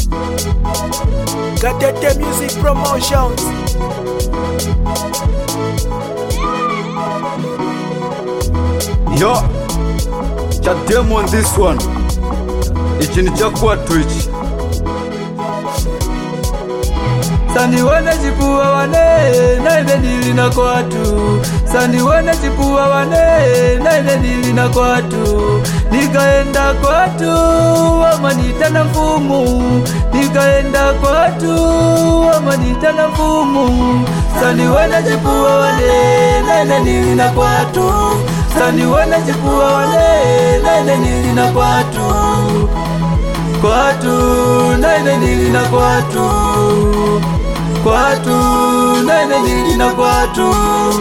Gatete Music Promotions. Yo, cha demo on this one. Ichi ni cha kwatu ichi. Sandi wana chipua wane, naide nili na kwatu. Sandi wana chipua wane, naide nili na kwatu. Nikaenda kwatu, wamanita na mfumu. Nikaenda kwatu, wamanita na mfumu. Sandi wana chipua wane, naide nili na kwatu. Sandi wana chipua wane, naide nili na kwatu. Kwatu, naide nili na kwatu. Kwatu, naide nili na kwatu.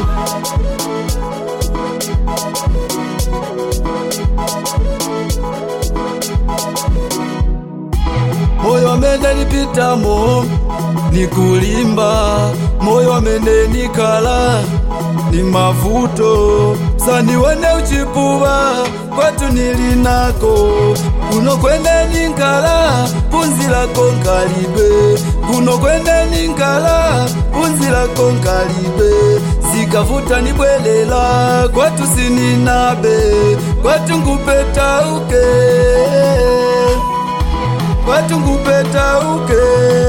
Moyo wamende nipitamo nikulimba, moyo wamende nikala ni mavuto. Sandi wene uchipuwa kwatu nilinako, kuno kwende ninkala punzi lako nkalibe. Kuno kwende ninkala punzi lako nkalibe. Sikavuta nibwelela kwatu sininabe, kwatu nkupeta uke, kwatu nkupeta uke.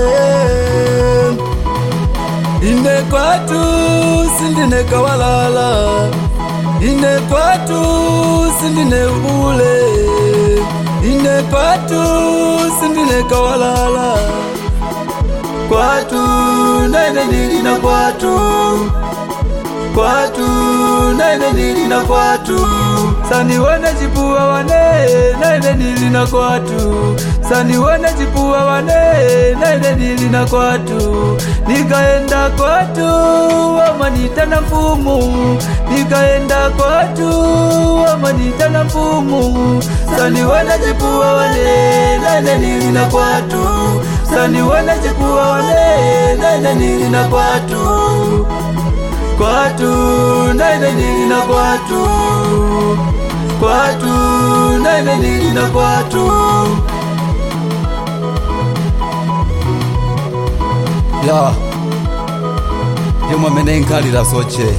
Ine kwatu sindine kawalala, ine kwatu sindine ubule. Ine kwatu sindine kawalala. Kwatu naide nili na kwatu. Kwatu naide nili na kwatu. Sandi wana chipua wane, naide nili na kwatu. Sandi wana chipua wane, naide nili na kwatu. Nikaenda kwatu, wamanita na mfumu. Nikaenda kwatu, wamanita na mfumu. Sandi wana chipua wane, naide nili na kwatu. Sandi wana chipua wane, naide nili na kwatu. Kwatu, naide nili na kwatu. Kwatu, naide nili na kwatu. Ya Juma mene nkalila soche,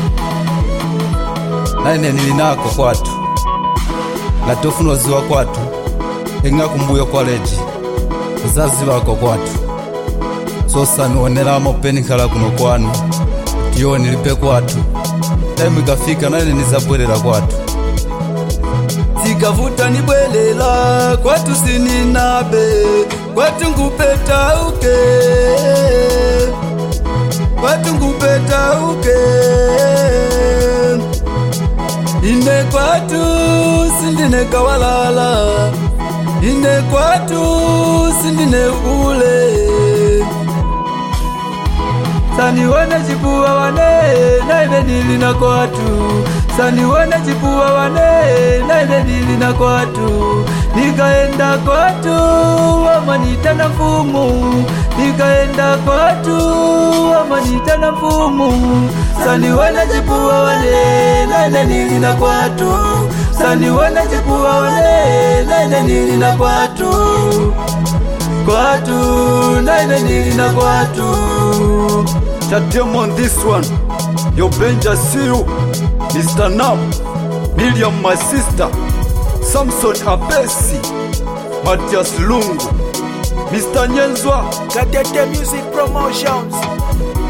naine nilinako kwatu. Latofuno ziwa kwatu, henga kumbuyo college. Uzazi wako kwatu. Sosa nuonela mopeni kala kuno kwanu. Tiyo nilipe kwatu. Time ikafika naine nizabwelela kwatu. Sikavuta nibwelela kwatu sininabe, kwatu nkupeta uke, kwatu nkupeta uke. Ine kwatu sindine kawalala, ine kwatu sindine ule. Sandi wana chipua wane, naide nili na kwatu. Sandi wana chipua wane, naide nili na kwatu. Nikaenda kwatu, wamanita na mfumu. Nikaenda kwatu, wamanita na mfumu. Sandi wana chipua wane, naide nili na kwatu. Sandi wana chipua wane, naide nili na kwatu. Kwatu, naide nili na kwatu. Cha demo on this one. Yo Benja, see you. Mr. Nam, Miriam my sister, Samson Abesi, Matias Lungu, Mr. Nyenzwa. Gatete Music Promotions.